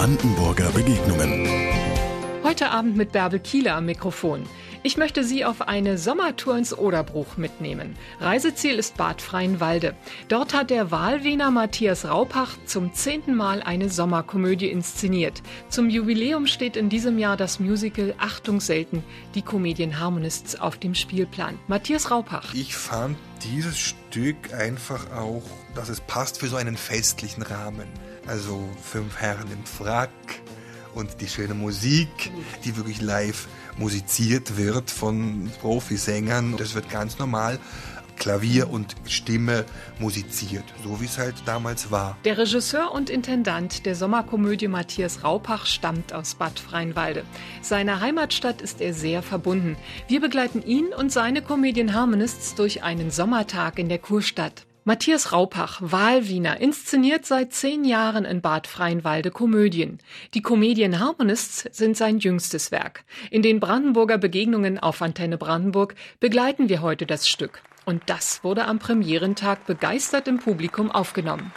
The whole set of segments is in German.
Brandenburger Begegnungen. Heute Abend mit Bärbel Kieler am Mikrofon. Ich möchte Sie auf eine Sommertour ins Oderbruch mitnehmen. Reiseziel ist Bad Freienwalde. Dort hat der Wahlwiener Matthias Raupach zum 10. Mal eine Sommerkomödie inszeniert. Zum Jubiläum steht in diesem Jahr das Musical Achtung selten, die Comedian Harmonists auf dem Spielplan. Matthias Raupach. Ich fand dieses Stück einfach auch, dass es passt für so einen festlichen Rahmen. Also 5 Herren im Frack und die schöne Musik, die wirklich live musiziert wird von Profisängern. Das wird ganz normal Klavier und Stimme musiziert, so wie es halt damals war. Der Regisseur und Intendant der Sommerkomödie Matthias Raupach stammt aus Bad Freienwalde. Seiner Heimatstadt ist er sehr verbunden. Wir begleiten ihn und seine Comedian Harmonists durch einen Sommertag in der Kurstadt. Matthias Raupach, Wahlwiener, inszeniert seit 10 Jahren in Bad Freienwalde Komödien. Die Comedian Harmonists sind sein jüngstes Werk. In den Brandenburger Begegnungen auf Antenne Brandenburg begleiten wir heute das Stück. Und das wurde am Premierentag begeistert im Publikum aufgenommen.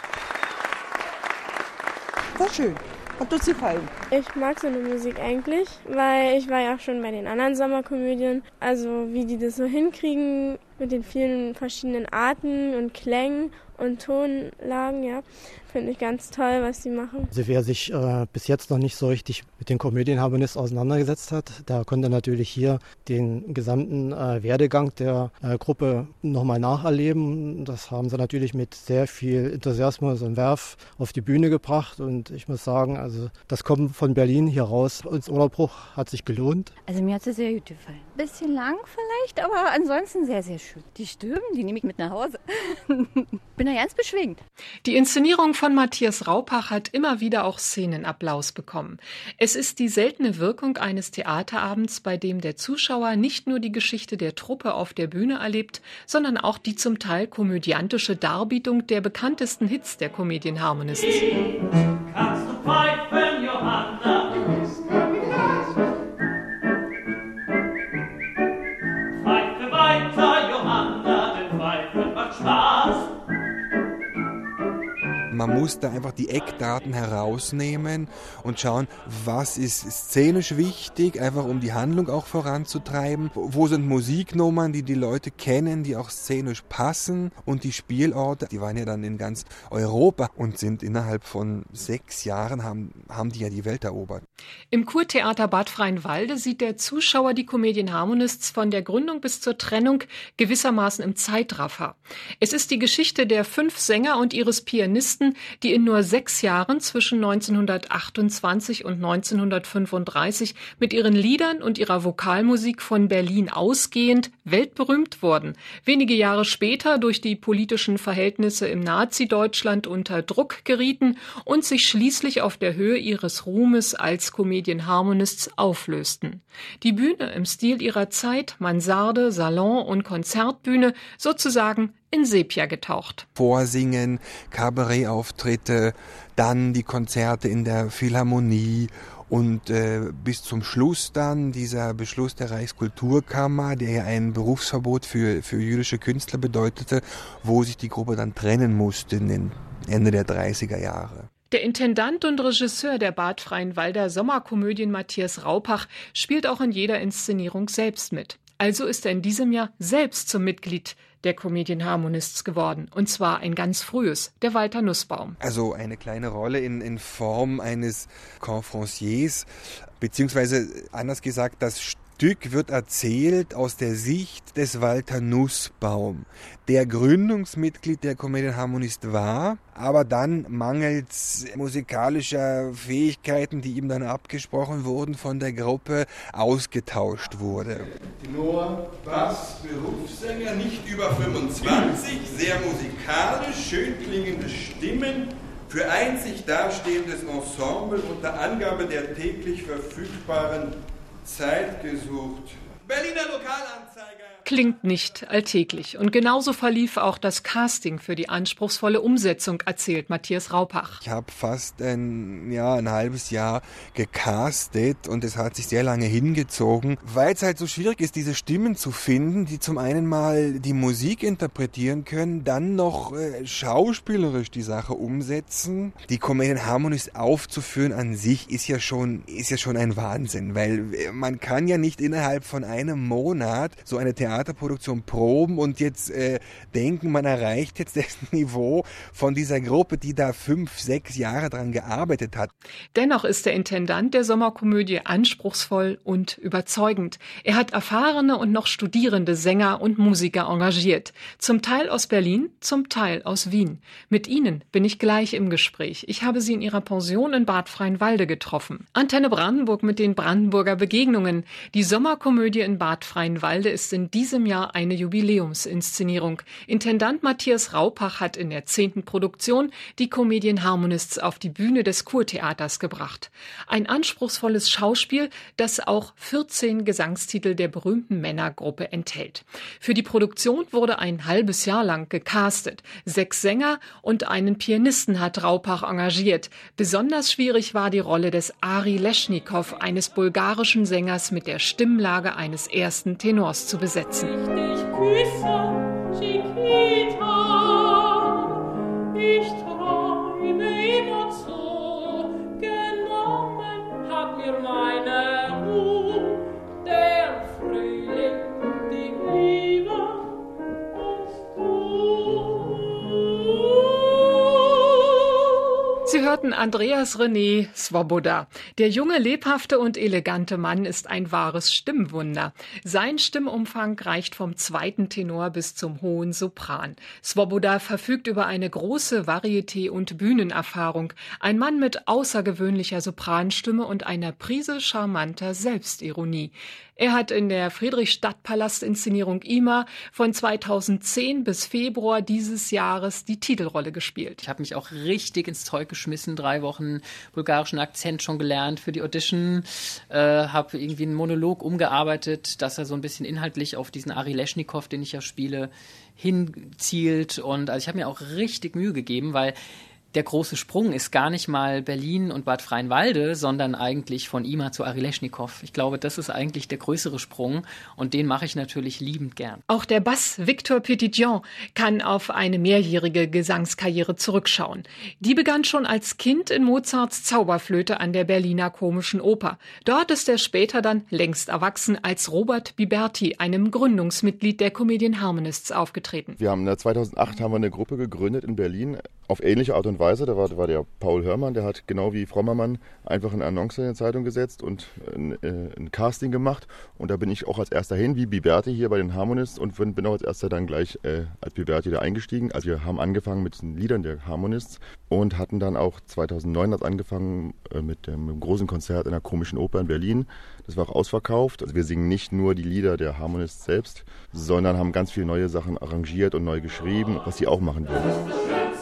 War schön. Hat uns gefallen. Ich mag so eine Musik eigentlich, weil ich war ja auch schon bei den anderen Sommerkomödien. Also wie die das so hinkriegen mit den vielen verschiedenen Arten und Klängen und Tonlagen, ja, finde ich ganz toll, was die machen. Also wer sich bis jetzt noch nicht so richtig mit den Comedian Harmonists auseinandergesetzt hat, der konnte natürlich hier den gesamten Werdegang der Gruppe nochmal nacherleben. Das haben sie natürlich mit sehr viel Enthusiasmus und Werf auf die Bühne gebracht. Und ich muss sagen, also das Kommen von Berlin hier raus ins Oderbruch hat sich gelohnt. Also mir hat es sehr gut gefallen. Bisschen lang vielleicht, aber ansonsten sehr, sehr schön. Die Stimmen, die nehme ich mit nach Hause. Bin da ganz beschwingt. Die Inszenierung von Matthias Raupach hat immer wieder auch Szenenapplaus bekommen. Es ist die seltene Wirkung eines Theaterabends, bei dem der Zuschauer nicht nur die Geschichte der Truppe auf der Bühne erlebt, sondern auch die zum Teil komödiantische Darbietung der bekanntesten Hits der Comedian Harmonists. Kannst du pfeifen, Johanna? Pfeife weiter, Johanna, denn Pfeifen macht Spaß. Man muss da einfach die Eckdaten herausnehmen und schauen, was ist szenisch wichtig, einfach um die Handlung auch voranzutreiben. Wo sind Musiknummern, die die Leute kennen, die auch szenisch passen. Und die Spielorte, die waren ja dann in ganz Europa und sind innerhalb von 6 Jahren, haben die ja die Welt erobert. Im Kurtheater Bad Freienwalde sieht der Zuschauer die Comedian Harmonists von der Gründung bis zur Trennung gewissermaßen im Zeitraffer. Es ist die Geschichte der 5 Sänger und ihres Pianisten, die in nur 6 Jahren zwischen 1928 und 1935 mit ihren Liedern und ihrer Vokalmusik von Berlin ausgehend weltberühmt wurden. Wenige Jahre später durch die politischen Verhältnisse im Nazi-Deutschland unter Druck gerieten und sich schließlich auf der Höhe ihres Ruhmes als Comedian Harmonists auflösten. Die Bühne im Stil ihrer Zeit, Mansarde, Salon und Konzertbühne, sozusagen in Sepia getaucht. Vorsingen, Kabarettauftritte, dann die Konzerte in der Philharmonie und bis zum Schluss dann dieser Beschluss der Reichskulturkammer, der ja ein Berufsverbot für jüdische Künstler bedeutete, wo sich die Gruppe dann trennen musste in den Ende der 30er Jahre. Der Intendant und Regisseur der Bad Freienwalder Sommerkomödien Matthias Raupach spielt auch in jeder Inszenierung selbst mit. Also ist er in diesem Jahr selbst zum Mitglied der Comedian Harmonists geworden. Und zwar ein ganz frühes, der Walter Nussbaum. Also eine kleine Rolle in Form eines Confranciers, beziehungsweise anders gesagt, das Stück wird erzählt aus der Sicht des Walter Nussbaum, der Gründungsmitglied der Comedian Harmonist war, aber dann mangels musikalischer Fähigkeiten, die ihm dann abgesprochen wurden, von der Gruppe ausgetauscht wurde. Tenor, Bass, Berufssänger, nicht über 25, sehr musikalisch, schön klingende Stimmen, für einzig dastehendes Ensemble unter Angabe der täglich verfügbaren Zeit gesucht. Berliner Lokalanzeiger. klingt nicht alltäglich. Und genauso verlief auch das Casting für die anspruchsvolle Umsetzung, erzählt Matthias Raupach. Ich habe fast ein halbes Jahr gecastet und es hat sich sehr lange hingezogen, weil es halt so schwierig ist, diese Stimmen zu finden, die zum einen mal die Musik interpretieren können, dann noch schauspielerisch die Sache umsetzen. Die Comedian Harmonists aufzuführen an sich ist ja schon ein Wahnsinn, weil man kann ja nicht innerhalb von einem Monat so eine Theaterproduktion proben und jetzt denken, man erreicht jetzt das Niveau von dieser Gruppe, die da 5, 6 Jahre dran gearbeitet hat. Dennoch ist der Intendant der Sommerkomödie anspruchsvoll und überzeugend. Er hat erfahrene und noch studierende Sänger und Musiker engagiert. Zum Teil aus Berlin, zum Teil aus Wien. Mit ihnen bin ich gleich im Gespräch. Ich habe sie in ihrer Pension in Bad Freienwalde getroffen. Antenne Brandenburg mit den Brandenburger Begegnungen. Die Sommerkomödie in Bad Freienwalde ist in diesem Jahr eine Jubiläumsinszenierung. Intendant Matthias Raupach hat in der 10. Produktion die Comedian Harmonists auf die Bühne des Kurtheaters gebracht. Ein anspruchsvolles Schauspiel, das auch 14 Gesangstitel der berühmten Männergruppe enthält. Für die Produktion wurde ein halbes Jahr lang gecastet. 6 Sänger und einen Pianisten hat Raupach engagiert. Besonders schwierig war die Rolle des Ari Leschnikow, eines bulgarischen Sängers mit der Stimmlage eines ersten Tenors zu besetzen. Ich küsse, Chiquita, ich träume immer so, genommen hat mir meine Ruhe, der Frühling, die Liebe und du. Sie hörten Andreas René Svoboda. Der junge, lebhafte und elegante Mann ist ein wahres Stimmwunder. Sein Stimmumfang reicht vom 2. Tenor bis zum hohen Sopran. Svoboda verfügt über eine große Varieté- und Bühnenerfahrung. Ein Mann mit außergewöhnlicher Sopranstimme und einer Prise charmanter Selbstironie. Er hat in der Friedrichstadtpalast-Inszenierung Ima von 2010 bis Februar dieses Jahres die Titelrolle gespielt. Ich habe mich auch richtig ins Zeug geschmissen, 3 Wochen bulgarischen Akzent schon gelernt für die Audition, habe irgendwie einen Monolog umgearbeitet, dass er so ein bisschen inhaltlich auf diesen Ari Leschnikow, den ich ja spiele, hinzielt. Und also ich habe mir auch richtig Mühe gegeben, weil der große Sprung ist gar nicht mal Berlin und Bad Freienwalde, sondern eigentlich von Ima zu Ari Leschnikow. Ich glaube, das ist eigentlich der größere Sprung und den mache ich natürlich liebend gern. Auch der Bass Victor Petitjean kann auf eine mehrjährige Gesangskarriere zurückschauen. Die begann schon als Kind in Mozarts Zauberflöte an der Berliner Komischen Oper. Dort ist er später dann längst erwachsen als Robert Biberti, einem Gründungsmitglied der Comedian Harmonists, aufgetreten. Wir haben 2008 eine Gruppe gegründet in Berlin, auf ähnliche Art und Weise. Da war der Paul Hörmann, der hat genau wie Frommermann einfach eine Annonce in die Zeitung gesetzt und ein Casting gemacht. Und da bin ich auch als erster hin, wie Biberti hier bei den Harmonists, und bin auch als erster dann gleich als Biberti da eingestiegen. Also wir haben angefangen mit den Liedern der Harmonists und hatten dann auch 2009 angefangen mit dem großen Konzert in der Komischen Oper in Berlin. Das war auch ausverkauft. Also wir singen nicht nur die Lieder der Harmonists selbst, sondern haben ganz viele neue Sachen arrangiert und neu geschrieben, was sie auch machen würden.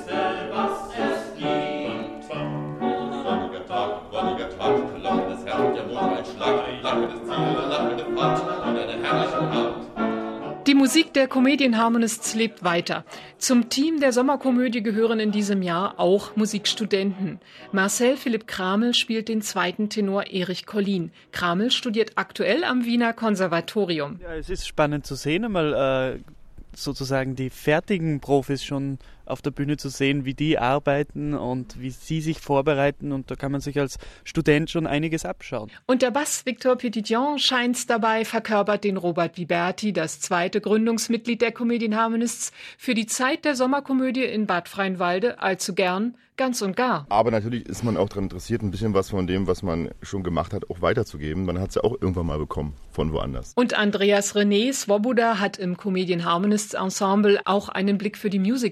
Die Musik der Comedian Harmonists lebt weiter. Zum Team der Sommerkomödie gehören in diesem Jahr auch Musikstudenten. Marcel Philipp Kramel spielt den 2. Tenor Erich Collin. Kramel studiert aktuell am Wiener Konservatorium. Ja, es ist spannend zu sehen, einmal sozusagen die fertigen Profis schon auf der Bühne zu sehen, wie die arbeiten und wie sie sich vorbereiten, und da kann man sich als Student schon einiges abschauen. Und der Bass Victor Petitjean scheint dabei verkörpert den Robert Biberti, das 2. Gründungsmitglied der Comedian Harmonists, für die Zeit der Sommerkomödie in Bad Freienwalde allzu gern, ganz und gar. Aber natürlich ist man auch daran interessiert, ein bisschen was von dem, was man schon gemacht hat, auch weiterzugeben. Man hat es ja auch irgendwann mal bekommen von woanders. Und Andreas René Svoboda hat im Comedian Harmonists Ensemble auch einen Blick für die Musical-Studenten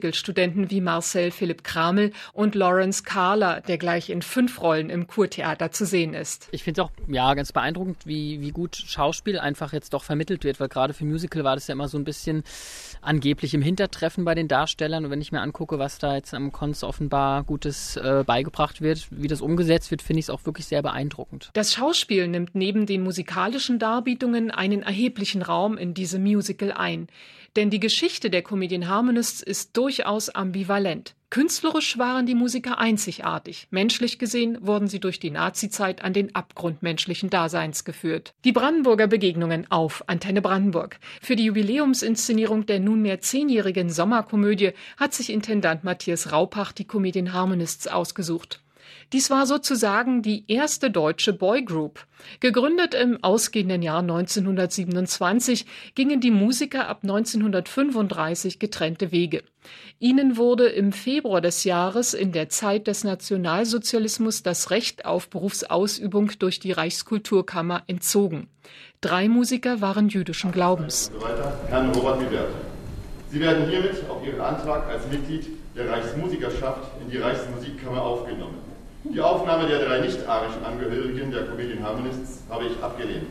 Gaststudenten wie Marcel Philipp Kramel und Lawrence Kahler, der gleich in 5 Rollen im Kurtheater zu sehen ist. Ich finde es auch ganz beeindruckend, wie gut Schauspiel einfach jetzt doch vermittelt wird, weil gerade für Musical war das ja immer so ein bisschen angeblich im Hintertreffen bei den Darstellern. Und wenn ich mir angucke, was da jetzt am Cons offenbar Gutes beigebracht wird, wie das umgesetzt wird, finde ich es auch wirklich sehr beeindruckend. Das Schauspiel nimmt neben den musikalischen Darbietungen einen erheblichen Raum in diesem Musical ein. Denn die Geschichte der Comedian Harmonists ist durchaus ambivalent. Künstlerisch waren die Musiker einzigartig. Menschlich gesehen wurden sie durch die Nazizeit an den Abgrund menschlichen Daseins geführt. Die Brandenburger Begegnungen auf Antenne Brandenburg. Für die Jubiläumsinszenierung der nunmehr 10-jährigen Sommerkomödie hat sich Intendant Matthias Raupach die Comedian Harmonists ausgesucht. Dies war sozusagen die erste deutsche Boygroup. Gegründet im ausgehenden Jahr 1927 gingen die Musiker ab 1935 getrennte Wege. Ihnen wurde im Februar des Jahres in der Zeit des Nationalsozialismus das Recht auf Berufsausübung durch die Reichskulturkammer entzogen. 3 Musiker waren jüdischen Glaubens. Herrn Robert Bibert, Sie werden hiermit auf Ihren Antrag als Mitglied der Reichsmusikerschaft in die Reichsmusikkammer aufgenommen. Die Aufnahme der 3 nicht-arischen Angehörigen der Comedian Harmonists habe ich abgelehnt.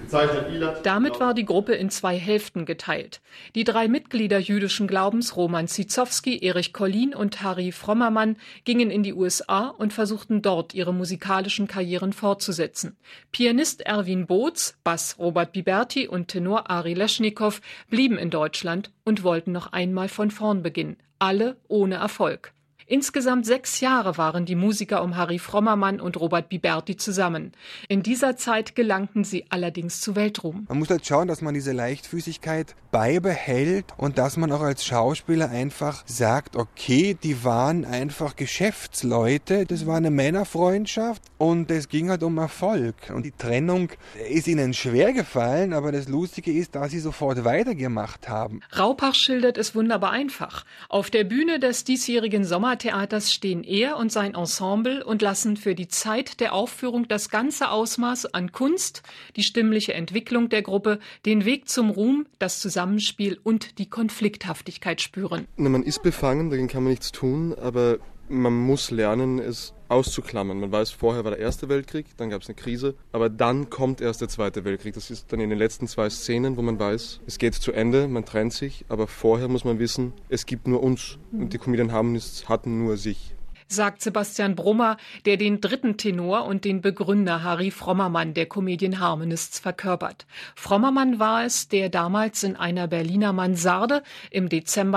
Damit war die Gruppe in 2 Hälften geteilt. Die 3 Mitglieder jüdischen Glaubens, Roman Zizowski, Erich Collin und Harry Frommermann, gingen in die USA und versuchten dort ihre musikalischen Karrieren fortzusetzen. Pianist Erwin Boots, Bass Robert Biberti und Tenor Ari Leschnikow blieben in Deutschland und wollten noch einmal von vorn beginnen. Alle ohne Erfolg. Insgesamt 6 Jahre waren die Musiker um Harry Frommermann und Robert Biberti zusammen. In dieser Zeit gelangten sie allerdings zu Weltruhm. Man muss halt schauen, dass man diese Leichtfüßigkeit beibehält und dass man auch als Schauspieler einfach sagt, okay, die waren einfach Geschäftsleute, das war eine Männerfreundschaft und es ging halt um Erfolg. Und die Trennung ist ihnen schwer gefallen, aber das Lustige ist, dass sie sofort weitergemacht haben. Raupach schildert es wunderbar einfach. Auf der Bühne des diesjährigen Sommertheaters stehen er und sein Ensemble und lassen für die Zeit der Aufführung das ganze Ausmaß an Kunst, die stimmliche Entwicklung der Gruppe, den Weg zum Ruhm, das Zusammenspiel und die Konflikthaftigkeit spüren. Man ist befangen, dagegen kann man nichts tun, aber man muss lernen, es auszuklammern. Man weiß, vorher war der Erste Weltkrieg, dann gab es eine Krise, aber dann kommt erst der Zweite Weltkrieg. Das ist dann in den letzten 2 Szenen, wo man weiß, es geht zu Ende, man trennt sich, aber vorher muss man wissen, es gibt nur uns und die Comedian Harmonists hatten nur sich. Sagt Sebastian Brummer, der den 3. Tenor und den Begründer Harry Frommermann der Comedian Harmonists verkörpert. Frommermann war es, der damals in einer Berliner Mansarde im Dezember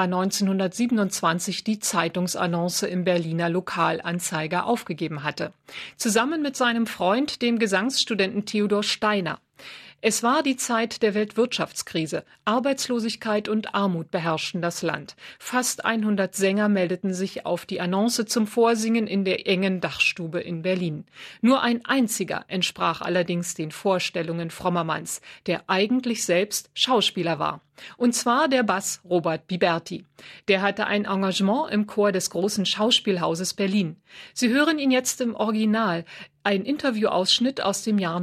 1927 die Zeitungsannonce im Berliner Lokalanzeiger aufgegeben hatte. Zusammen mit seinem Freund, dem Gesangsstudenten Theodor Steiner. Es war die Zeit der Weltwirtschaftskrise. Arbeitslosigkeit und Armut beherrschten das Land. Fast 100 Sänger meldeten sich auf die Annonce zum Vorsingen in der engen Dachstube in Berlin. Nur ein einziger entsprach allerdings den Vorstellungen Frommermanns, der eigentlich selbst Schauspieler war. Und zwar der Bass Robert Biberti. Der hatte ein Engagement im Chor des Großen Schauspielhauses Berlin. Sie hören ihn jetzt im Original. Ein Interviewausschnitt aus dem Jahr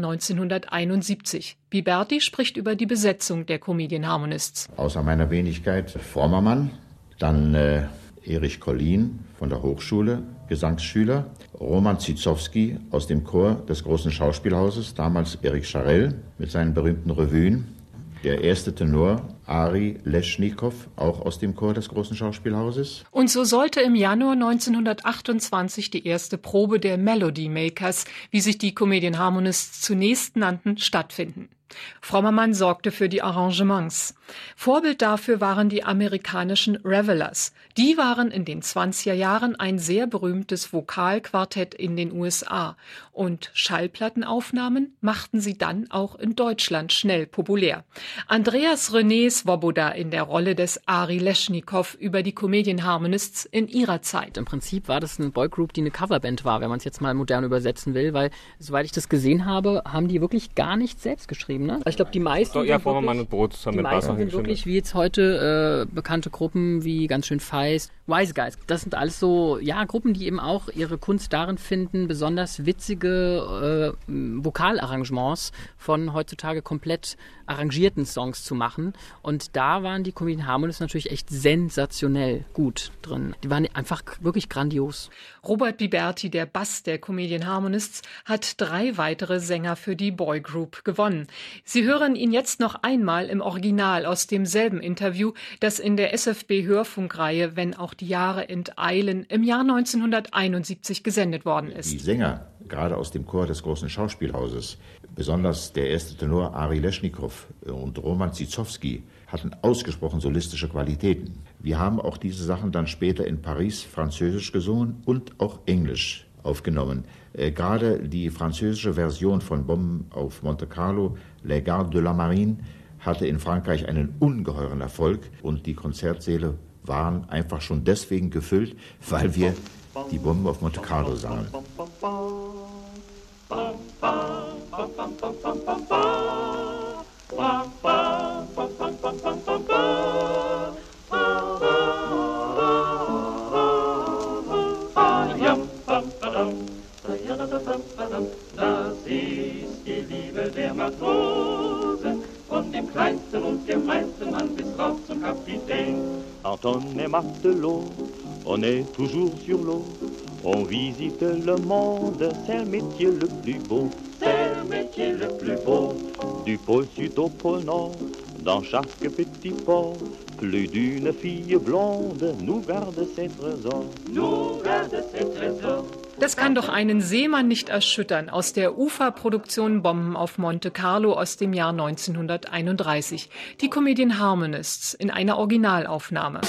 1971. Biberti spricht über die Besetzung der Comedian Harmonists. Außer meiner Wenigkeit Frommermann, dann Erich Collin von der Hochschule, Gesangsschüler, Roman Zizowski aus dem Chor des Großen Schauspielhauses, damals Eric Charell mit seinen berühmten Revuen, der erste Tenor Ari Leschnikow, auch aus dem Chor des Großen Schauspielhauses. Und so sollte im Januar 1928 die erste Probe der Melody Makers, wie sich die Comedian Harmonists zunächst nannten, stattfinden. Frommermann sorgte für die Arrangements. Vorbild dafür waren die amerikanischen Revelers. Die waren in den 20er Jahren ein sehr berühmtes Vokalquartett in den USA. Und Schallplattenaufnahmen machten sie dann auch in Deutschland schnell populär. Andreas René Svoboda in der Rolle des Ari Leschnikow über die Comedian Harmonists in ihrer Zeit. Im Prinzip war das eine Boygroup, die eine Coverband war, wenn man es jetzt mal modern übersetzen will, weil, soweit ich das gesehen habe, haben die wirklich gar nicht selbst geschrieben. geschrieben, ne? Ich glaube, die meisten so, ja, Vormann und Brot zusammen mit Bass. Die meisten sind wirklich, wie jetzt heute, bekannte Gruppen wie Ganz schön Feist, Wise Guys. Das sind alles so, ja, Gruppen, die eben auch ihre Kunst darin finden, besonders witzige Vokalarrangements von heutzutage komplett arrangierten Songs zu machen. Und da waren die Comedian Harmonists natürlich echt sensationell gut drin. Die waren einfach wirklich grandios. Robert Biberti, der Bass der Comedian Harmonists, hat 3 weitere Sänger für die Boygroup gewonnen. Sie hören ihn jetzt noch einmal im Original aus demselben Interview, das in der SFB-Hörfunkreihe Wenn auch die Jahre enteilen im Jahr 1971 gesendet worden ist. Die Sänger, gerade aus dem Chor des Großen Schauspielhauses, besonders der erste Tenor Ari Leschnikow und Roman Zizowski, hatten ausgesprochen solistische Qualitäten. Wir haben auch diese Sachen dann später in Paris französisch gesungen und auch englisch aufgenommen. Gerade die französische Version von Bomben auf Monte Carlo, Les Gardes de la Marine, hatte in Frankreich einen ungeheuren Erfolg und die Konzertsäle waren einfach schon deswegen gefüllt, weil wir die Bomben auf Monte Carlo sangen. Das ist die Liebe der Matrosen, von dem kleinsten und gemeinsten Mann bis rauf zum Kapitän. Quand on est matelot, on est toujours sur l'eau. On visite le monde, c'est le métier le plus beau. C'est le métier le plus beau. Du pôle sud au pôle nord, dans chaque petit port, plus d'une fille blonde nous garde ses trésors. Nous garde ses trésors. Das kann doch einen Seemann nicht erschüttern, aus der UFA-Produktion Bomben auf Monte Carlo aus dem Jahr 1931. Die Comedian Harmonists in einer Originalaufnahme.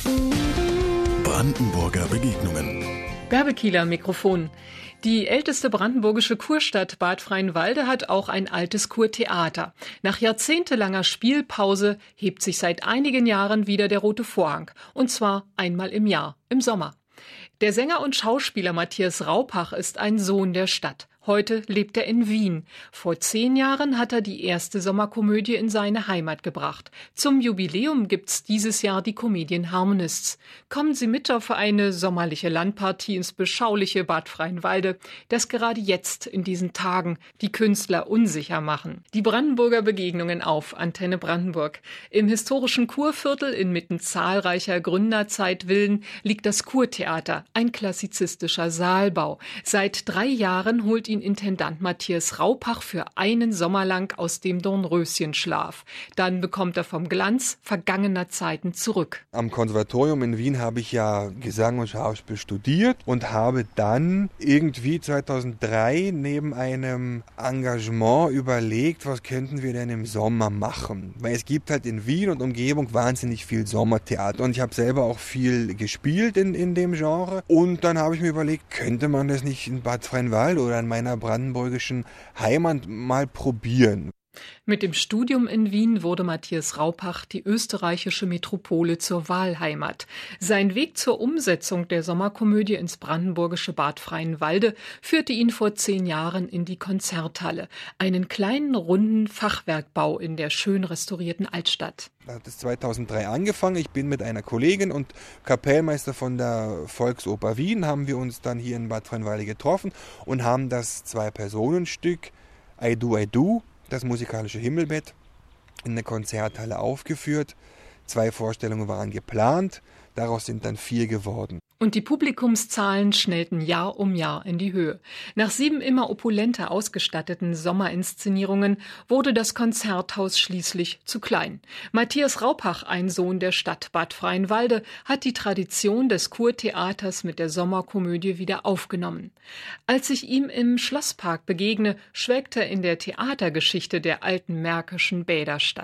Brandenburger Begegnungen. Bärbel Kieler, Mikrofon. Die älteste brandenburgische Kurstadt Bad Freienwalde hat auch ein altes Kurtheater. Nach jahrzehntelanger Spielpause hebt sich seit einigen Jahren wieder der rote Vorhang. Und zwar einmal im Jahr, im Sommer. Der Sänger und Schauspieler Matthias Raupach ist ein Sohn der Stadt. Heute lebt er in Wien. Vor 10 Jahren hat er die erste Sommerkomödie in seine Heimat gebracht. Zum Jubiläum gibt's dieses Jahr die Comedian Harmonists. Kommen Sie mit auf eine sommerliche Landpartie ins beschauliche Bad Freienwalde, das gerade jetzt in diesen Tagen die Künstler unsicher machen. Die Brandenburger Begegnungen auf Antenne Brandenburg. Im historischen Kurviertel inmitten zahlreicher Gründerzeitvillen liegt das Kurtheater, ein klassizistischer Saalbau. Seit 3 Jahren holt ihn Intendant Matthias Raupach für einen Sommer lang aus dem Dornröschenschlaf. Dann bekommt er vom Glanz vergangener Zeiten zurück. Am Konservatorium in Wien habe ich ja Gesang und Schauspiel studiert und habe dann irgendwie 2003 neben einem Engagement überlegt, was könnten wir denn im Sommer machen? Weil es gibt halt in Wien und Umgebung wahnsinnig viel Sommertheater und ich habe selber auch viel gespielt in dem Genre. Und dann habe ich mir überlegt, könnte man das nicht in Bad Freienwalde oder in meiner brandenburgischen Heimat mal probieren. Mit dem Studium in Wien wurde Matthias Raupach die österreichische Metropole zur Wahlheimat. Sein Weg zur Umsetzung der Sommerkomödie ins brandenburgische Bad Freienwalde führte ihn vor 10 Jahren in die Konzerthalle, einen kleinen runden Fachwerkbau in der schön restaurierten Altstadt. Das hat 2003 angefangen. Ich bin mit einer Kollegin und Kapellmeister von der Volksoper Wien, haben wir uns dann hier in Bad Freienwalde getroffen und haben das 2-Personen-Stück I Do, das musikalische Himmelbett, in der Konzerthalle aufgeführt. 2 Vorstellungen waren geplant, daraus sind dann 4 geworden. Und die Publikumszahlen schnellten Jahr um Jahr in die Höhe. Nach 7 immer opulenter ausgestatteten Sommerinszenierungen wurde das Konzerthaus schließlich zu klein. Matthias Raupach, ein Sohn der Stadt Bad Freienwalde, hat die Tradition des Kurtheaters mit der Sommerkomödie wieder aufgenommen. Als ich ihm im Schlosspark begegne, schwelgt er in der Theatergeschichte der alten märkischen Bäderstadt.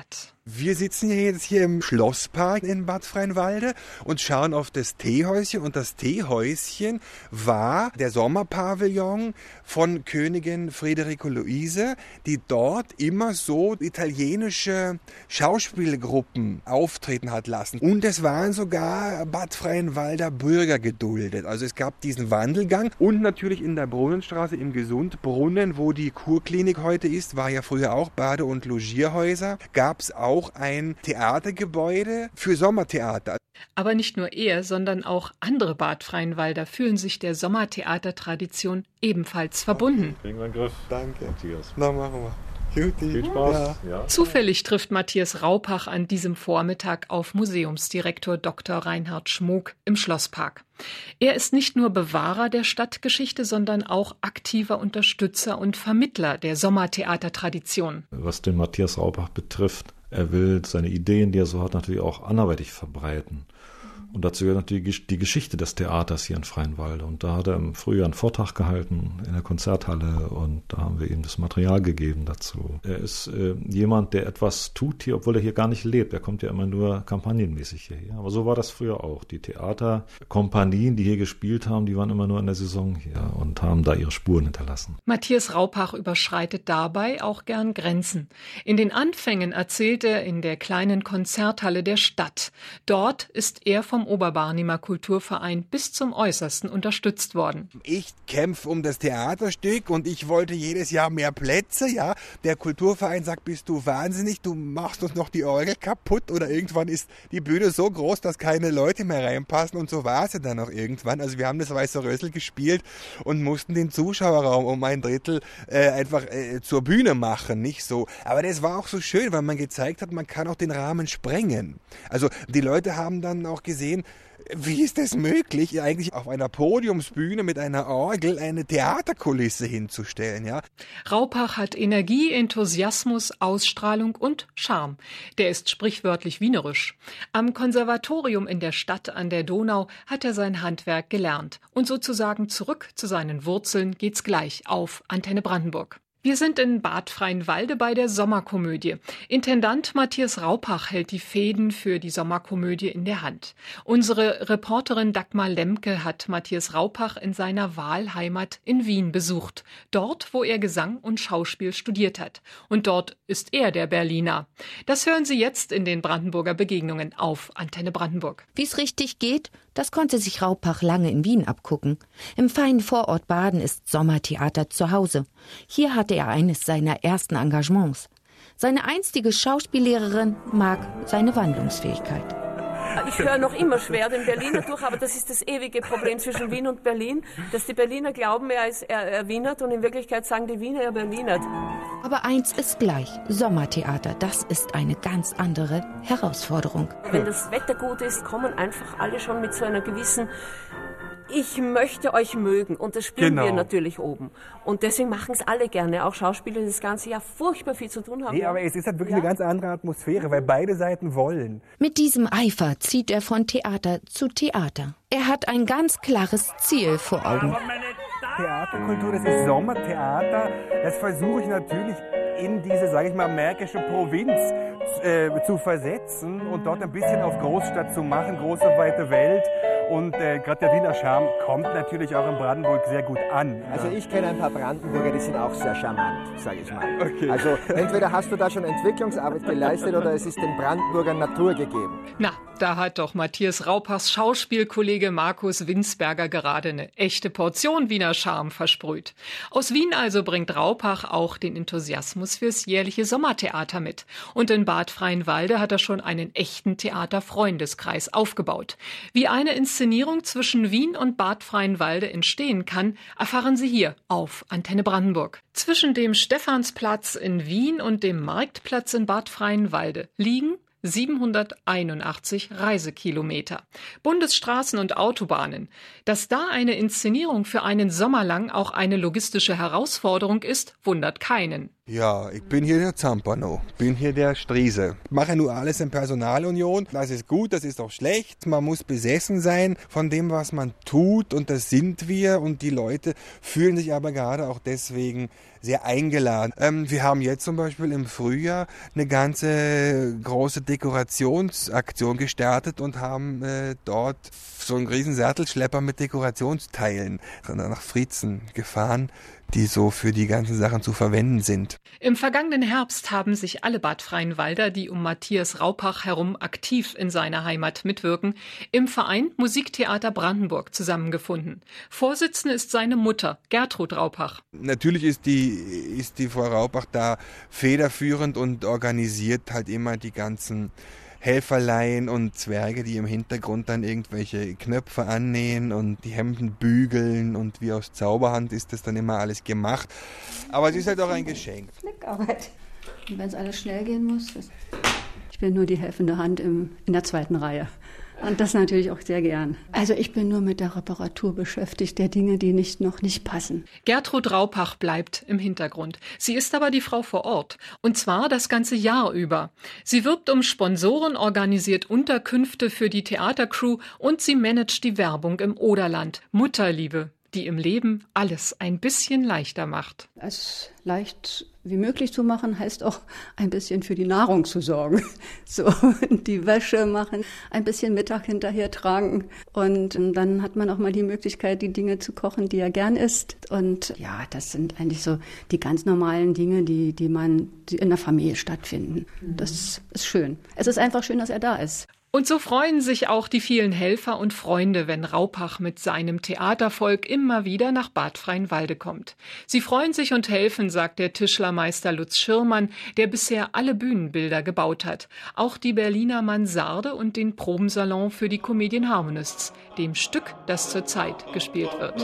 Wir sitzen jetzt hier im Schlosspark in Bad Freienwalde und schauen auf das Teehäuschen. Und das Teehäuschen war der Sommerpavillon von Königin Friederike Luise, die dort immer so italienische Schauspielgruppen auftreten hat lassen. Und es waren sogar Bad Freienwalder Bürger geduldet. Also es gab diesen Wandelgang. Und natürlich in der Brunnenstraße im Gesundbrunnen, wo die Kurklinik heute ist, war ja früher auch Bade- und Logierhäuser, gab es auch ein Theatergebäude für Sommertheater. Aber nicht nur er, sondern auch andere Bad Freienwalder fühlen sich der Sommertheatertradition ebenfalls verbunden. Kriegen wir einen Griff. Danke. Matthias. Na, machen wir. Juti. Viel Spaß. Ja. Zufällig trifft Matthias Raupach an diesem Vormittag auf Museumsdirektor Dr. Reinhard Schmook im Schlosspark. Er ist nicht nur Bewahrer der Stadtgeschichte, sondern auch aktiver Unterstützer und Vermittler der Sommertheatertradition. Was den Matthias Raupach betrifft, er will seine Ideen, die er so hat, natürlich auch anderweitig verbreiten. Und dazu gehört natürlich die Geschichte des Theaters hier in Freienwalde. Und da hat er im Frühjahr einen Vortrag gehalten in der Konzerthalle und da haben wir ihm das Material gegeben dazu. Er ist jemand, der etwas tut hier, obwohl er hier gar nicht lebt. Er kommt ja immer nur kampagnenmäßig hierher. Aber so war das früher auch. Die Theaterkompanien, die hier gespielt haben, die waren immer nur in der Saison hier und haben da ihre Spuren hinterlassen. Matthias Raupach überschreitet dabei auch gern Grenzen. In den Anfängen erzählt er in der kleinen Konzerthalle der Stadt. Dort ist er vom Oberbarnimer Kulturverein bis zum Äußersten unterstützt worden. Ich kämpfe um das Theaterstück und ich wollte jedes Jahr mehr Plätze. Ja, der Kulturverein sagt, bist du wahnsinnig, du machst uns noch die Orgel kaputt oder irgendwann ist die Bühne so groß, dass keine Leute mehr reinpassen und so war es ja dann auch irgendwann. Also wir haben das Weiße Rössel gespielt und mussten den Zuschauerraum um 1/3 einfach zur Bühne machen, nicht so. Aber das war auch so schön, weil man gezeigt hat, man kann auch den Rahmen sprengen. Also die Leute haben dann auch gesehen, wie ist es möglich, eigentlich auf einer Podiumsbühne mit einer Orgel eine Theaterkulisse hinzustellen, ja? Raupach hat Energie, Enthusiasmus, Ausstrahlung und Charme. Der ist sprichwörtlich wienerisch. Am Konservatorium in der Stadt an der Donau hat er sein Handwerk gelernt. Und sozusagen zurück zu seinen Wurzeln geht's gleich auf Antenne Brandenburg. Wir sind in Bad Freienwalde bei der Sommerkomödie. Intendant Matthias Raupach hält die Fäden für die Sommerkomödie in der Hand. Unsere Reporterin Dagmar Lemke hat Matthias Raupach in seiner Wahlheimat in Wien besucht. Dort, wo er Gesang und Schauspiel studiert hat. Und dort ist er der Berliner. Das hören Sie jetzt in den Brandenburger Begegnungen auf Antenne Brandenburg. Wie es richtig geht, das konnte sich Raupach lange in Wien abgucken. Im feinen Vorort Baden ist Sommertheater zu Hause. Hier hatte er eines seiner ersten Engagements. Seine einstige Schauspiellehrerin mag seine Wandlungsfähigkeit. Ich höre noch immer schwer den Berliner durch, aber das ist das ewige Problem zwischen Wien und Berlin, dass die Berliner glauben, er wienert und in Wirklichkeit sagen die Wiener, er berlinert. Aber eins ist gleich, Sommertheater, das ist eine ganz andere Herausforderung. Wenn das Wetter gut ist, kommen einfach alle schon mit so einer gewissen ich möchte euch mögen und das spüren wir natürlich oben. Und deswegen machen es alle gerne, auch Schauspieler, die das ganze Jahr furchtbar viel zu tun haben. Nee, aber es ist halt wirklich eine ganz andere Atmosphäre, weil beide Seiten wollen. Mit diesem Eifer zieht er von Theater zu Theater. Er hat ein ganz klares Ziel vor Augen. Theaterkultur, das ist Sommertheater, das versuche ich natürlich in diese, sage ich mal, märkische Provinz zu versetzen und dort ein bisschen auf Großstadt zu machen, große weite Welt. Und gerade der Wiener Charme kommt natürlich auch in Brandenburg sehr gut an. Also ich kenne ein paar Brandenburger, die sind auch sehr charmant, sage ich mal. Okay. Also entweder hast du da schon Entwicklungsarbeit geleistet oder es ist den Brandenburgern Natur gegeben. Na, da hat doch Matthias Raupachs Schauspielkollege Markus Winsberger gerade eine echte Portion Wiener Charme versprüht. Aus Wien also bringt Raupach auch den Enthusiasmus fürs jährliche Sommertheater mit. Und in Bad Freienwalde hat er schon einen echten Theaterfreundeskreis aufgebaut. Wie eine Inszenierung zwischen Wien und Bad Freienwalde entstehen kann, erfahren Sie hier auf Antenne Brandenburg. Zwischen dem Stephansplatz in Wien und dem Marktplatz in Bad Freienwalde liegen 781 Reisekilometer. Bundesstraßen und Autobahnen. Dass da eine Inszenierung für einen Sommer lang auch eine logistische Herausforderung ist, wundert keinen. Ja, ich bin hier der Zampano, bin hier der Striese. Ich mache nur alles in Personalunion. Das ist gut, das ist auch schlecht. Man muss besessen sein von dem, was man tut und das sind wir. Und die Leute fühlen sich aber gerade auch deswegen sehr eingeladen. Wir haben jetzt zum Beispiel im Frühjahr eine ganze große Dekorationsaktion gestartet und haben dort so einen riesen Sattelschlepper mit Dekorationsteilen nach Friezen gefahren, die so für die ganzen Sachen zu verwenden sind. Im vergangenen Herbst haben sich alle Bad Freienwalder, die um Matthias Raupach herum aktiv in seiner Heimat mitwirken, im Verein Musiktheater Brandenburg zusammengefunden. Vorsitzende ist seine Mutter, Gertrud Raupach. Natürlich ist die Frau Raupach da federführend und organisiert halt immer die ganzen Helferlein und Zwerge, die im Hintergrund dann irgendwelche Knöpfe annähen und die Hemden bügeln und wie aus Zauberhand ist das dann immer alles gemacht. Aber es ist halt auch ein Geschenk. Flickarbeit. Und wenn es alles schnell gehen muss, ich bin nur die helfende Hand in der zweiten Reihe. Und das natürlich auch sehr gern. Also ich bin nur mit der Reparatur beschäftigt, der Dinge, die noch nicht passen. Gertrud Raupach bleibt im Hintergrund. Sie ist aber die Frau vor Ort. Und zwar das ganze Jahr über. Sie wirbt um Sponsoren, organisiert Unterkünfte für die Theatercrew und sie managt die Werbung im Oderland. Mutterliebe, die im Leben alles ein bisschen leichter macht. Es leicht wie möglich zu machen, heißt auch ein bisschen für die Nahrung zu sorgen. So, die Wäsche machen, ein bisschen Mittag hinterher tragen und dann hat man auch mal die Möglichkeit, die Dinge zu kochen, die er gern isst. Und ja, das sind eigentlich so die ganz normalen Dinge, die in der Familie stattfinden. Das ist schön. Es ist einfach schön, dass er da ist. Und so freuen sich auch die vielen Helfer und Freunde, wenn Raupach mit seinem Theatervolk immer wieder nach Bad Freienwalde kommt. Sie freuen sich und helfen, sagt der Tischlermeister Lutz Schirmann, der bisher alle Bühnenbilder gebaut hat. Auch die Berliner Mansarde und den Probensalon für die Comedian Harmonists, dem Stück, das zurzeit gespielt wird.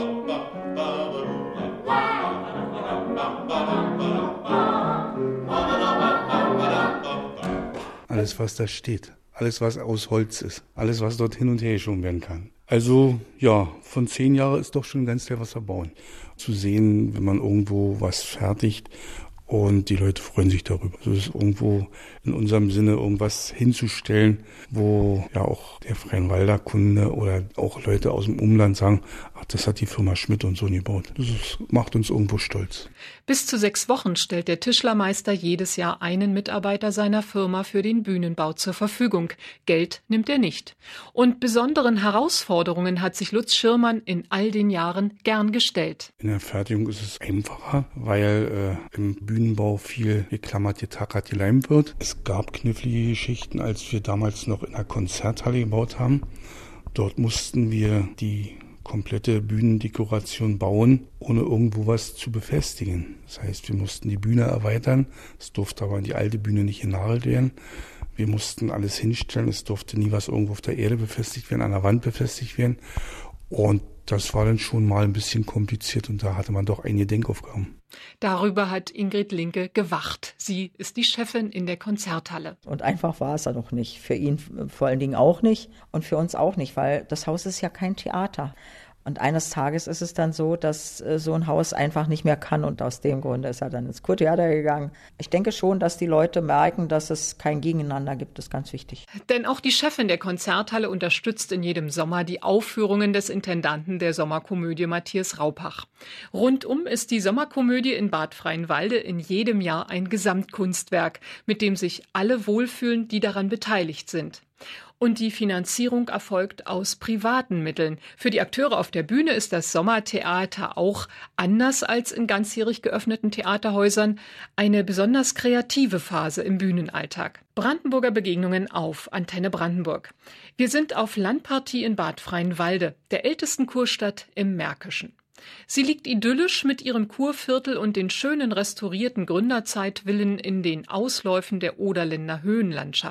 Alles, was da steht. Alles, was aus Holz ist. Alles, was dort hin und her geschoben werden kann. Also, ja, von 10 Jahren ist doch schon ganz der was erbauen. Zu sehen, wenn man irgendwo was fertigt und die Leute freuen sich darüber. Also es ist irgendwo in unserem Sinne irgendwas hinzustellen, wo ja auch der Freienwalder Kunde oder auch Leute aus dem Umland sagen, ach, das hat die Firma Schmidt und Sohn gebaut. Macht uns irgendwo stolz. Bis zu 6 Wochen stellt der Tischlermeister jedes Jahr einen Mitarbeiter seiner Firma für den Bühnenbau zur Verfügung. Geld nimmt er nicht. Und besonderen Herausforderungen hat sich Lutz Schirmann in all den Jahren gern gestellt. In der Fertigung ist es einfacher, weil im Bühnenbau viel geklammert, getackert, geleimt wird. Es gab knifflige Geschichten, als wir damals noch in der Konzerthalle gebaut haben. Dort mussten wir die komplette Bühnendekoration bauen, ohne irgendwo was zu befestigen. Das heißt, wir mussten die Bühne erweitern. Es durfte aber in die alte Bühne nicht genagelt werden. Wir mussten alles hinstellen. Es durfte nie was irgendwo auf der Erde befestigt werden, an der Wand befestigt werden. Und das war dann schon mal ein bisschen kompliziert und da hatte man doch einige Denkaufgaben. Darüber hat Ingrid Linke gewacht. Sie ist die Chefin in der Konzerthalle. Und einfach war es ja noch nicht. Für ihn vor allen Dingen auch nicht und für uns auch nicht, weil das Haus ist ja kein Theater. Und eines Tages ist es dann so, dass so ein Haus einfach nicht mehr kann und aus dem Grunde ist er dann ins Kurtheater gegangen. Ich denke schon, dass die Leute merken, dass es kein Gegeneinander gibt, das ist ganz wichtig. Denn auch die Chefin der Konzerthalle unterstützt in jedem Sommer die Aufführungen des Intendanten der Sommerkomödie Matthias Raupach. Rundum ist die Sommerkomödie in Bad Freienwalde in jedem Jahr ein Gesamtkunstwerk, mit dem sich alle wohlfühlen, die daran beteiligt sind. Und die Finanzierung erfolgt aus privaten Mitteln. Für die Akteure auf der Bühne ist das Sommertheater auch, anders als in ganzjährig geöffneten Theaterhäusern, eine besonders kreative Phase im Bühnenalltag. Brandenburger Begegnungen auf Antenne Brandenburg. Wir sind auf Landpartie in Bad Freienwalde, der ältesten Kurstadt im Märkischen. Sie liegt idyllisch mit ihrem Kurviertel und den schönen restaurierten Gründerzeitvillen in den Ausläufen der Oderländer Höhenlandschaft.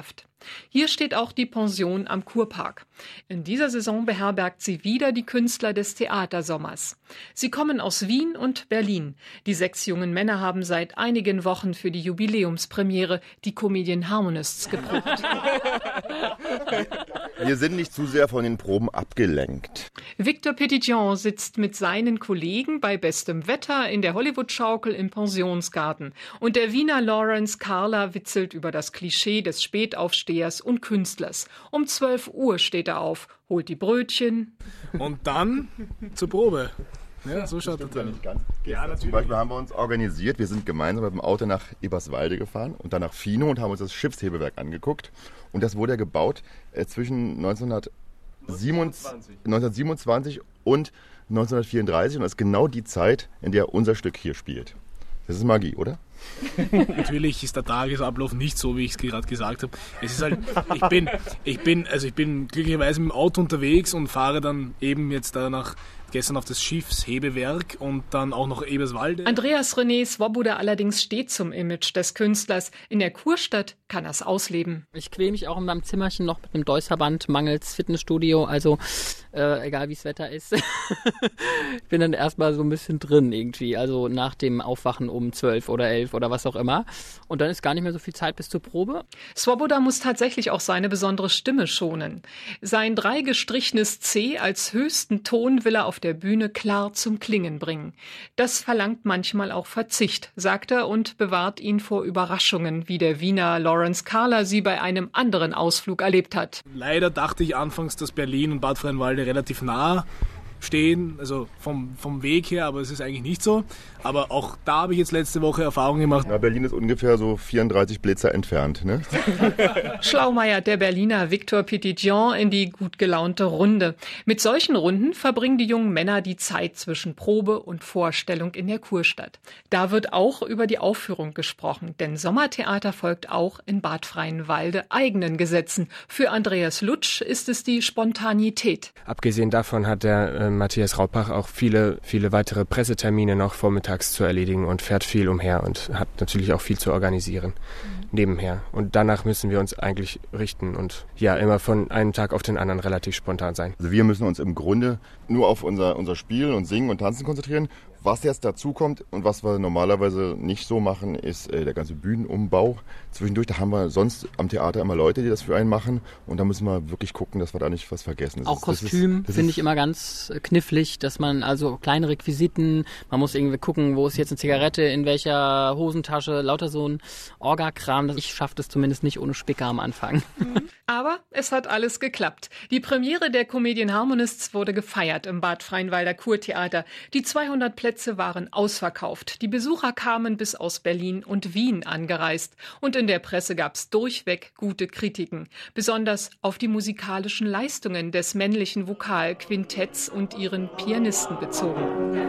Hier steht auch die Pension am Kurpark. In dieser Saison beherbergt sie wieder die Künstler des Theatersommers. Sie kommen aus Wien und Berlin. Die 6 jungen Männer haben seit einigen Wochen für die Jubiläumspremiere die Comedian Harmonists geprobt. Wir sind nicht zu sehr von den Proben abgelenkt. Victor Petitjean sitzt mit seinen Kollegen bei bestem Wetter in der Hollywood-Schaukel im Pensionsgarten. Und der Wiener Lawrence Karler witzelt über das Klischee des Spätaufstehers und Künstlers. Um 12 Uhr steht er auf, holt die Brötchen. Und dann zur Probe. Ja, so schaut das dann. Ja, natürlich. Zum Beispiel haben wir uns organisiert, wir sind gemeinsam mit dem Auto nach Eberswalde gefahren und dann nach Fino und haben uns das Schiffshebewerk angeguckt. Und das wurde ja gebaut zwischen 1927 und 1934 und das ist genau die Zeit, in der unser Stück hier spielt. Das ist Magie, oder? Natürlich ist der Tagesablauf nicht so, wie ich es gerade gesagt habe. Es ist halt, ich bin glücklicherweise mit dem Auto unterwegs und fahre dann eben jetzt gestern auf das Schiffshebewerk und dann auch noch Eberswalde. Andreas René Swoboda allerdings steht zum Image des Künstlers. In der Kurstadt kann er es ausleben. Ich quäle mich auch in meinem Zimmerchen noch mit einem Deusverband mangels Fitnessstudio, also egal wie das Wetter ist. Ich bin dann erstmal so ein bisschen drin irgendwie, also nach dem Aufwachen um 12 oder 11 oder was auch immer. Und dann ist gar nicht mehr so viel Zeit bis zur Probe. Swoboda muss tatsächlich auch seine besondere Stimme schonen. Sein 3 gestrichenes C als höchsten Ton will er auf der Bühne klar zum Klingen bringen. Das verlangt manchmal auch Verzicht, sagt er und bewahrt ihn vor Überraschungen, wie der Wiener Lawrence Karler sie bei einem anderen Ausflug erlebt hat. Leider dachte ich anfangs, dass Berlin und Bad Freienwalde relativ nah stehen, also vom Weg her, aber es ist eigentlich nicht so. Aber auch da habe ich jetzt letzte Woche Erfahrung gemacht. Na, Berlin ist ungefähr so 34 Blitzer entfernt, ne? Schlaumeiert der Berliner Victor Petitjean in die gut gelaunte Runde. Mit solchen Runden verbringen die jungen Männer die Zeit zwischen Probe und Vorstellung in der Kurstadt. Da wird auch über die Aufführung gesprochen, denn Sommertheater folgt auch in Bad Freienwalde eigenen Gesetzen. Für Andreas Lutsch ist es die Spontanität. Abgesehen davon hat der Matthias Raupach auch viele weitere Pressetermine noch vormittags zu erledigen und fährt viel umher und hat natürlich auch viel zu organisieren nebenher. Und danach müssen wir uns eigentlich richten und ja, immer von einem Tag auf den anderen relativ spontan sein. Also wir müssen uns im Grunde nur auf unser Spiel und Singen und Tanzen konzentrieren. Was jetzt dazu kommt und was wir normalerweise nicht so machen, ist der ganze Bühnenumbau. Zwischendurch, da haben wir sonst am Theater immer Leute, die das für einen machen. Und da müssen wir wirklich gucken, dass wir da nicht was vergessen. Auch Kostüm finde ich immer ganz knifflig, dass man also kleine Requisiten, man muss irgendwie gucken, wo ist jetzt eine Zigarette, in welcher Hosentasche, lauter so ein Orga-Kram. Ich schaffe das zumindest nicht ohne Spicker am Anfang. Aber es hat alles geklappt. Die Premiere der Comedian Harmonists wurde gefeiert im Bad Freienwalder Kurtheater. Die 200 Plätze waren ausverkauft. Die Besucher kamen bis aus Berlin und Wien angereist. Und in der Presse gab es durchweg gute Kritiken. Besonders auf die musikalischen Leistungen des männlichen Vokalquintetts und ihren Pianisten bezogen.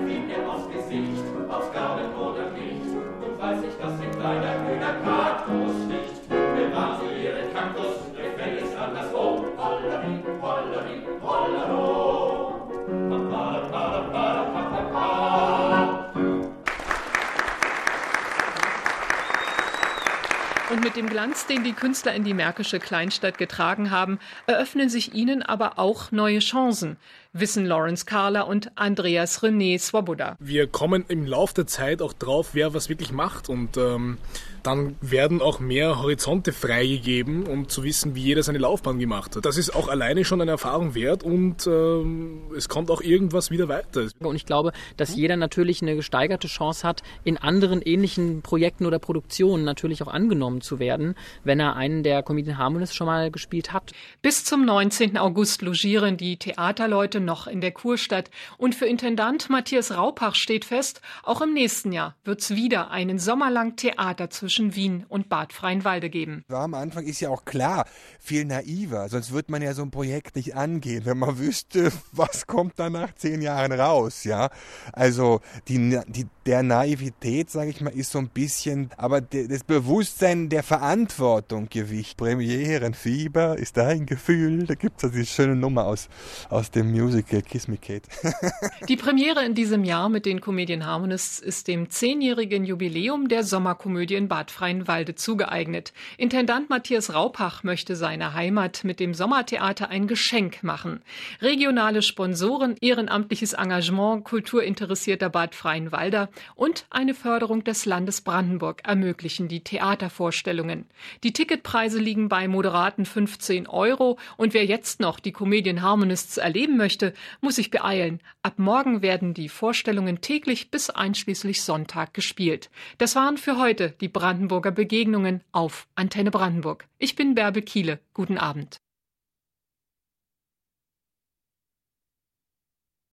Und mit dem Glanz, den die Künstler in die märkische Kleinstadt getragen haben, eröffnen sich ihnen aber auch neue Chancen, wissen Lawrence Karler und Andreas René Swoboda. Wir kommen im Laufe der Zeit auch drauf, wer was wirklich macht und dann werden auch mehr Horizonte freigegeben, um zu wissen, wie jeder seine Laufbahn gemacht hat. Das ist auch alleine schon eine Erfahrung wert und es kommt auch irgendwas wieder weiter. Und ich glaube, dass jeder natürlich eine gesteigerte Chance hat, in anderen ähnlichen Projekten oder Produktionen natürlich auch angenommen zu werden, wenn er einen der Comedian Harmonists schon mal gespielt hat. Bis zum 19. August logieren die Theaterleute noch in der Kurstadt. Und für Intendant Matthias Raupach steht fest, auch im nächsten Jahr wird es wieder einen sommerlang Theater zwischen Wien und Bad Freienwalde geben. Am Anfang ist ja auch klar, viel naiver, sonst würde man ja so ein Projekt nicht angehen, wenn man wüsste, was kommt dann nach 10 Jahren raus, ja. Also der Naivität, sage ich mal, ist so ein bisschen, aber das Bewusstsein der Verantwortung Gewicht. Premierenfieber ist ein Gefühl. Da gibt es also diese schöne Nummer aus dem Musical Kiss Me Kate. Die Premiere in diesem Jahr mit den Comedian Harmonists ist dem 10-jährigen Jubiläum der Sommerkomödie in Bad Freienwalde zugeeignet. Intendant Matthias Raupach möchte seiner Heimat mit dem Sommertheater ein Geschenk machen. Regionale Sponsoren, ehrenamtliches Engagement kulturinteressierter Bad Freienwalder und eine Förderung des Landes Brandenburg ermöglichen die Theatervorstellungen. Die Ticketpreise liegen bei moderaten 15 € und wer jetzt noch die Comedian Harmonists erleben möchte, muss sich beeilen. Ab morgen werden die Vorstellungen täglich bis einschließlich Sonntag gespielt. Das waren für heute die Brandenburger Begegnungen auf Antenne Brandenburg. Ich bin Bärbel Kiele. Guten Abend.